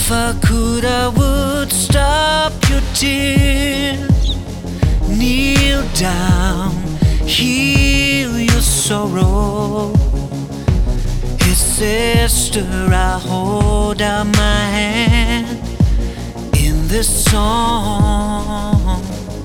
If I could, I would stop your tears, kneel down, heal your sorrow. Hey sister, I hold out my hand in this song.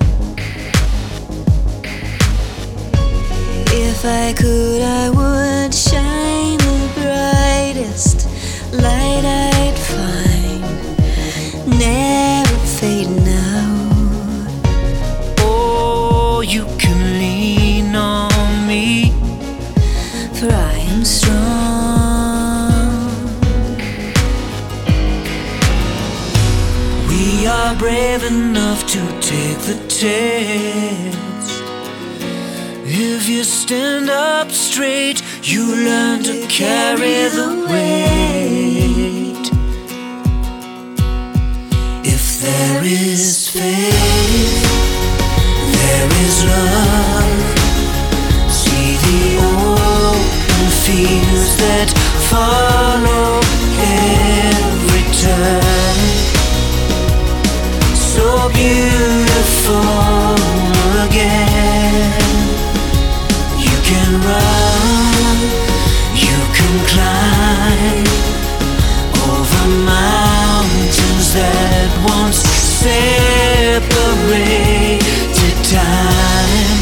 If I could, I would shine the brightest light I'd find, never fading out. Oh, you can lean on me, for I am strong. We are brave enough to take the test. If you stand up straight, you learn to carry the weight. If there is faith, there is love. See the open fields that follow every turn. So beautiful again. You can run, you can climb over mountains that once separated time.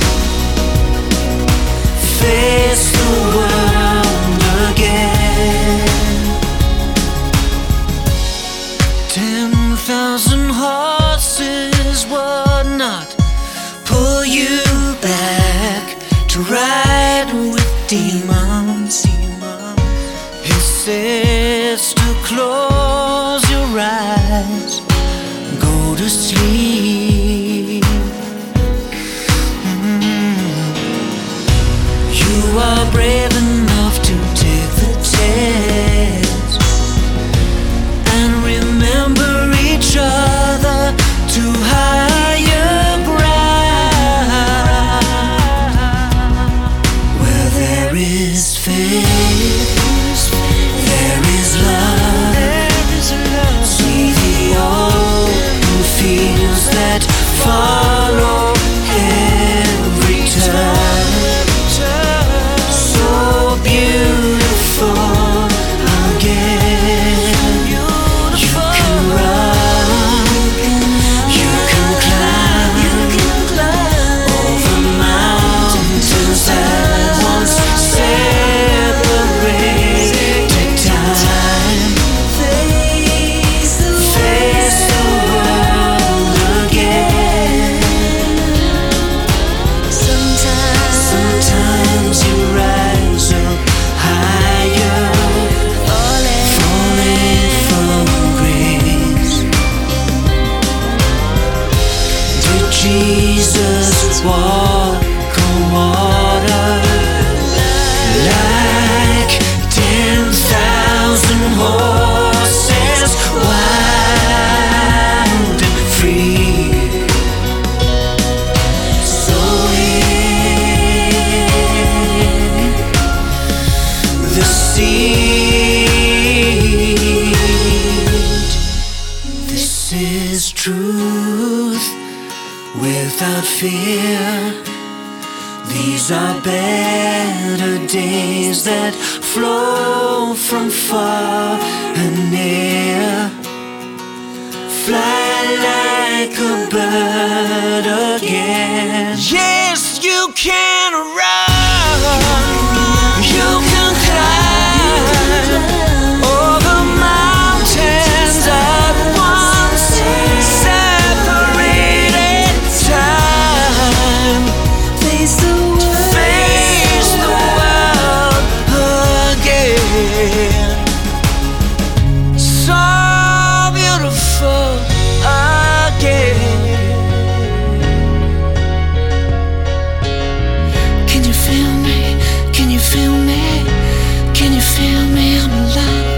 Face the world again. 10,000 horses would not pull you back to ride with demons. He says to close your eyes, go to sleep. You are brave enough to take the test and remember each other to higher ground. Where there is faith, there is love. See the open fields that follow every turn. So beautiful again. You can run, you can climb over mountains that once separated time. Face the world again. Sometimes you rise up higher, falling from grace. Did Jesus walk on water like 10,000 horses, wild and free? So in the seed, this is truth without fear. These are better days that flow from far and near. Fly like a bird again. Yes, you can run, you can climb over mountains that once separated time. Face the world again. So beautiful again. Can you feel me? Can you feel me? Can you feel me? I'm alive.